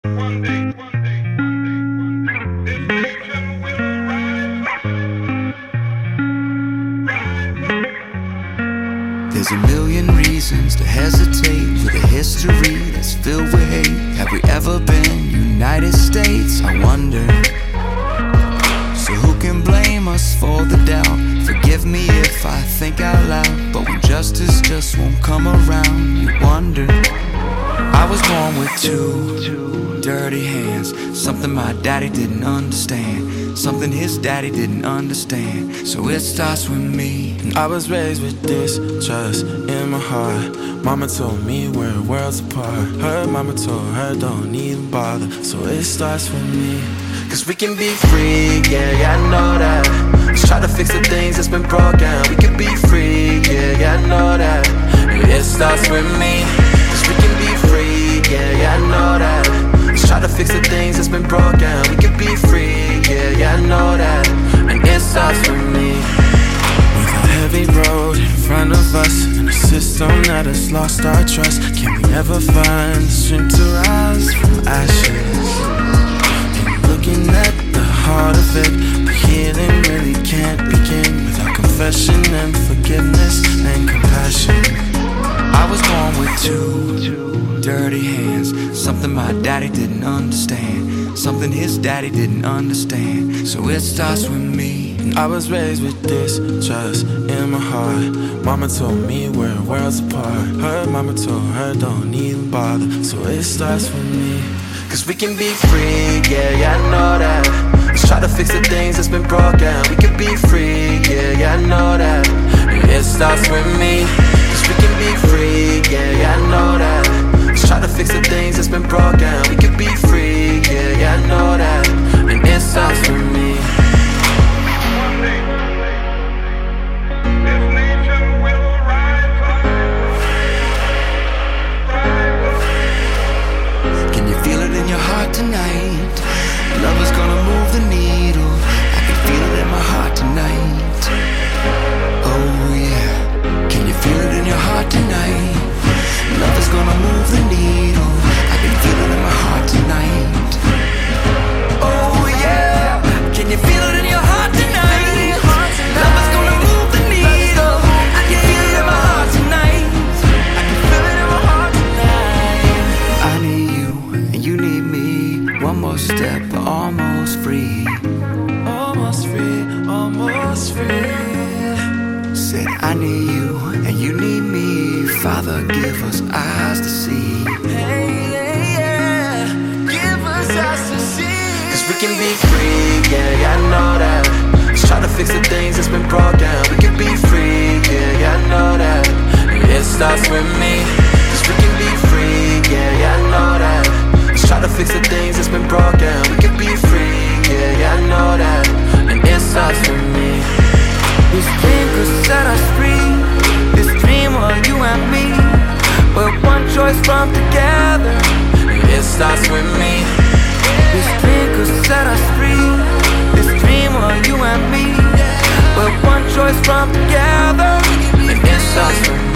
One day, this nation will rise. There's a million reasons to hesitate with a history that's filled with hate. Have we ever been United States? I wonder. So who can blame us for the doubt? Forgive me if I think out loud, but when justice just won't come around, you wonder. I was born with two dirty hands, something my daddy didn't understand, something his daddy didn't understand. So it starts with me. I was raised with distrust in my heart. Mama told me we're worlds apart. Her mama told her don't even bother. So it starts with me. Cause we can be free, yeah, I know that. Let's try to fix the things that's been broken. We can be free, yeah, I know that. It starts with me. Cause we can be free, yeah, I know that. Let's try to fix the things that's been broken. We can be free, yeah, I know that. And it starts with me. With a heavy road in front of us and a system that has lost our trust, can we ever find the strength to rise from ashes? Looking at the heart of it, but healing really can't begin without confession and forgiveness and compassion. I was born with two dirty hands, something my daddy didn't understand, something his daddy didn't understand. So it starts with me. I was raised with distrust in my heart. Mama told me we're worlds apart. Her mama told her don't even bother. So it starts with me. Cause we can be free, yeah, I know that. Let's try to fix the things that's been broken. We can be free, yeah, I know that. It starts with me. Cause we can be free, yeah, I know that. Let's try to fix the things that's been broken. We can be free, yeah, I know that. And it starts with me. One day, this nation will rise up. Can you feel it in your heart tonight? Love is gonna move the needle. I can feel it in my heart tonight. Oh yeah. Can you feel it in your heart tonight? Love is gonna move the needle. I can feel it in my heart tonight. Oh yeah. Can you feel it in your heart tonight? Love is gonna move the needle. I can feel it in my heart tonight. I can feel it in my heart tonight. I need you and you need me. One more step, we're almost free. Almost free, almost free. Said I need you and you need me. Father, give us eyes to see. Hey, yeah, yeah. Give us eyes to see. Cause we can be free, yeah, I know that. Let's try to fix the things that's been broken. We can be free, yeah, I know that. It starts with me. Cause we can be free, yeah, I know that. Let's try to fix the things that's been broken. We can be free, yeah, I know that. And it starts with me. This dream could set us free. This dream of you and me. We're one choice from together. It starts with me. This dream could set us free. This dream of you and me. We're one choice from together. It starts with me.